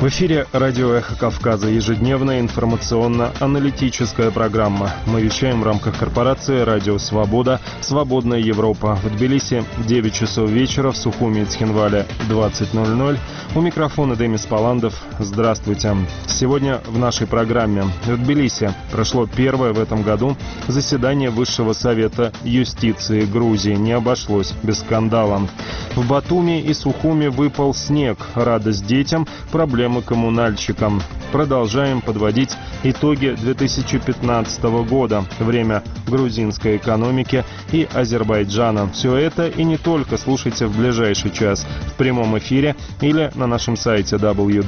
В эфире радио «Эхо Кавказа», ежедневная информационно-аналитическая программа. Мы вещаем в рамках корпорации «Радио Свобода», «Свободная Европа». В Тбилиси 9 часов вечера, в Сухуми и Цхинвале 20:00. У микрофона Демис Паландов. Здравствуйте. Сегодня в нашей программе. В Тбилиси прошло первое в этом году заседание Высшего совета юстиции Грузии. Не обошлось без скандала. В Батуми и Сухуми выпал снег. Радость детям, проблемы коммунальщикам. Продолжаем подводить итоги 2015 года. Время грузинской экономики и Азербайджана. Все это и не только слушайте в ближайший час в прямом эфире или на нашем сайте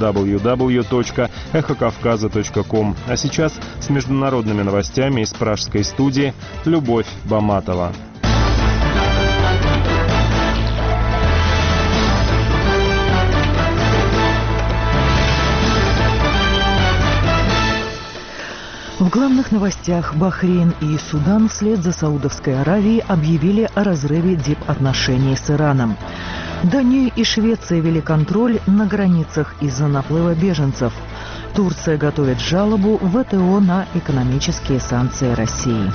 www.эхокавказа.ком. А сейчас с международными новостями из пражской студии Любовь Баматова. В главных новостях: Бахрейн и Судан вслед за Саудовской Аравией объявили о разрыве дипотношений с Ираном. Дания и Швеция ввели контроль на границах из-за наплыва беженцев. Турция готовит жалобу в ВТО на экономические санкции России.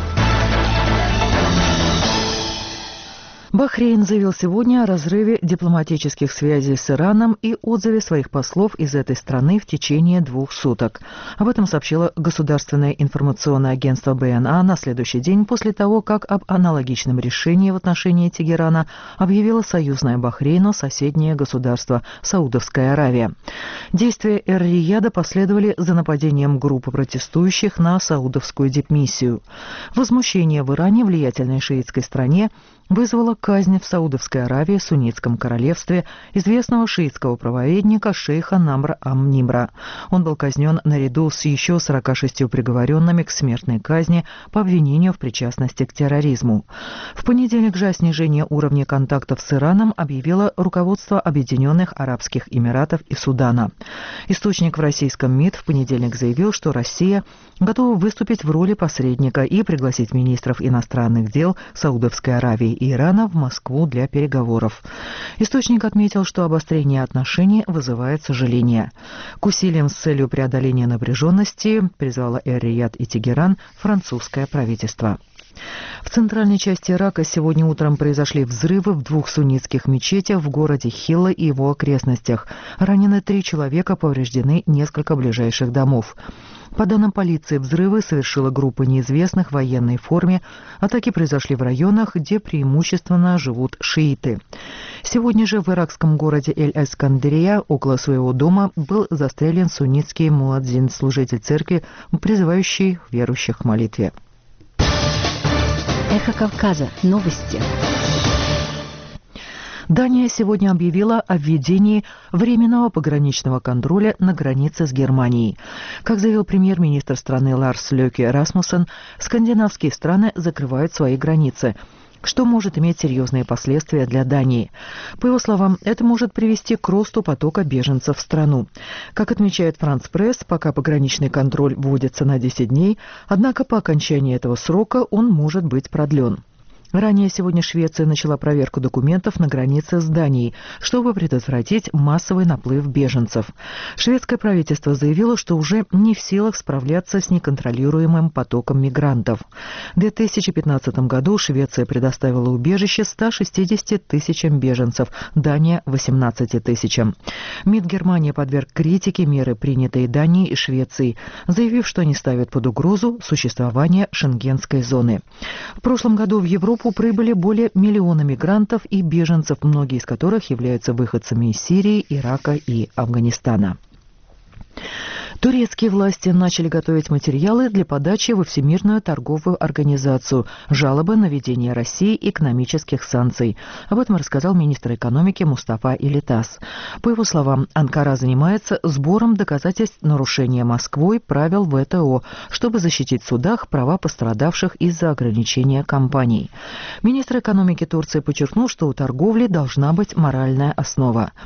Бахрейн заявил сегодня о разрыве дипломатических связей с Ираном и отзыве своих послов из этой страны в течение 2 суток. Об этом сообщило Государственное информационное агентство БНА на следующий день после того, как об аналогичном решении в отношении Тегерана объявило союзное Бахрейну соседнее государство Саудовская Аравия. Действия Эр-Рияда последовали за нападением группы протестующих на саудовскую дипмиссию. Возмущение в Иране, влиятельной шиитской стране, вызвала казнь в Саудовской Аравии, Суннитском королевстве, известного шиитского проповедника шейха Намра ам-Нимра. Он был казнен наряду с еще 46 приговоренными к смертной казни по обвинению в причастности к терроризму. В понедельник же о снижении уровня контактов с Ираном объявило руководство Объединенных Арабских Эмиратов и Судана. Источник в российском МИД в понедельник заявил, что Россия готова выступить в роли посредника и пригласить министров иностранных дел Саудовской Аравии и Ирана в Москву для переговоров. Источник отметил, что обострение отношений вызывает сожаление. К усилиям с целью преодоления напряженности призвало Эр-Рияд и Тегеран французское правительство. В центральной части Ирака сегодня утром произошли взрывы в 2 суннитских мечетях в городе Хилла и его окрестностях. Ранены 3 человека, повреждены несколько ближайших домов. По данным полиции, взрывы совершила группа неизвестных в военной форме. Атаки произошли в районах, где преимущественно живут шииты. Сегодня же в иракском городе Эль-Эскандерия около своего дома был застрелен суннитский муадзин, служитель церкви, призывающий верующих к молитве. Эхо Кавказа. Новости. Дания сегодня объявила о введении временного пограничного контроля на границе с Германией. Как заявил премьер-министр страны Ларс Лёке Расмуссен, скандинавские страны закрывают свои границы, что может иметь серьезные последствия для Дании. По его словам, это может привести к росту потока беженцев в страну. Как отмечает France Press, пока пограничный контроль вводится на 10 дней, однако по окончании этого срока он может быть продлен. Ранее сегодня Швеция начала проверку документов на границе с Данией, чтобы предотвратить массовый наплыв беженцев. Шведское правительство заявило, что уже не в силах справляться с неконтролируемым потоком мигрантов. В 2015 году Швеция предоставила убежище 160 тысячам беженцев, Дания – 18 тысячам. МИД Германии подверг критике меры, принятые Данией и Швецией, заявив, что они ставят под угрозу существование шенгенской зоны. В прошлом году в Европу прибыли более миллиона мигрантов и беженцев, многие из которых являются выходцами из Сирии, Ирака и Афганистана. Турецкие власти начали готовить материалы для подачи во Всемирную торговую организацию жалобы на введение России экономических санкций. Об этом рассказал министр экономики Мустафа Илитас. По его словам, Анкара занимается сбором доказательств нарушения Москвой правил ВТО, чтобы защитить в судах права пострадавших из-за ограничения компаний. Министр экономики Турции подчеркнул, что у торговли должна быть моральная основа.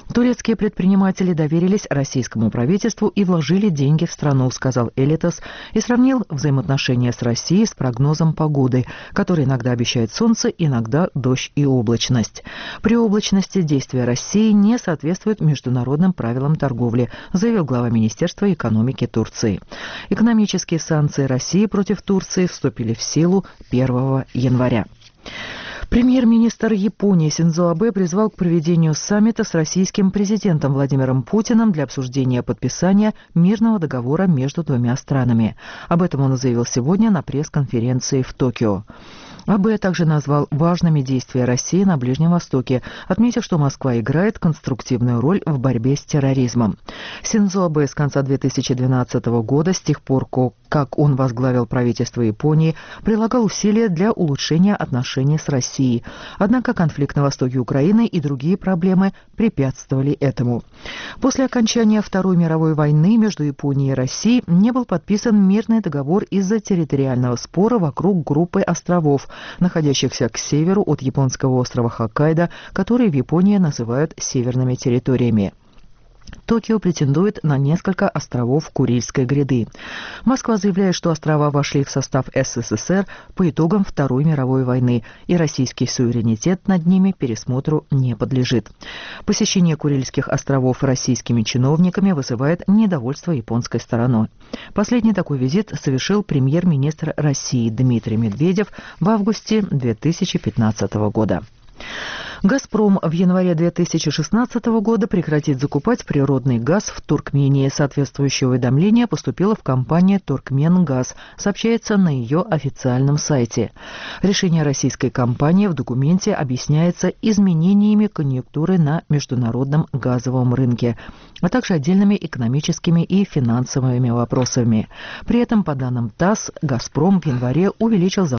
Турецкие предприниматели доверились российскому правительству и вложили деньги в страну, сказал Элитас, и сравнил взаимоотношения с Россией с прогнозом погоды, который иногда обещает солнце, иногда дождь и облачность. При облачности действия России не соответствуют международным правилам торговли, заявил глава Министерства экономики Турции. Экономические санкции России против Турции вступили в силу 1 января. Премьер-министр Японии Синдзо Абэ призвал к проведению саммита с российским президентом Владимиром Путиным для обсуждения подписания мирного договора между двумя странами. Об этом он заявил сегодня на пресс-конференции в Токио. Абэ также назвал важными действия России на Ближнем Востоке, отметив, что Москва играет конструктивную роль в борьбе с терроризмом. Синдзо Абэ с конца 2012 года, с тех пор, как он возглавил правительство Японии, прилагал усилия для улучшения отношений с Россией. Однако конфликт на востоке Украины и другие проблемы препятствовали этому. После окончания Второй мировой войны между Японией и Россией не был подписан мирный договор из-за территориального спора вокруг группы островов, находящихся к северу от японского острова Хоккайдо, которые в Японии называют северными территориями. Токио претендует на несколько островов Курильской гряды. Москва заявляет, что острова вошли в состав СССР по итогам Второй мировой войны, и российский суверенитет над ними пересмотру не подлежит. Посещение Курильских островов российскими чиновниками вызывает недовольство японской стороной. Последний такой визит совершил премьер-министр России Дмитрий Медведев в августе 2015 года. «Газпром» в январе 2016 года прекратит закупать природный газ в Туркмении. Соответствующее уведомление поступило в компанию «Туркменгаз», сообщается на ее официальном сайте. Решение российской компании в документе объясняется изменениями конъюнктуры на международном газовом рынке, а также отдельными экономическими и финансовыми вопросами. При этом, по данным ТАСС, «Газпром» в январе увеличил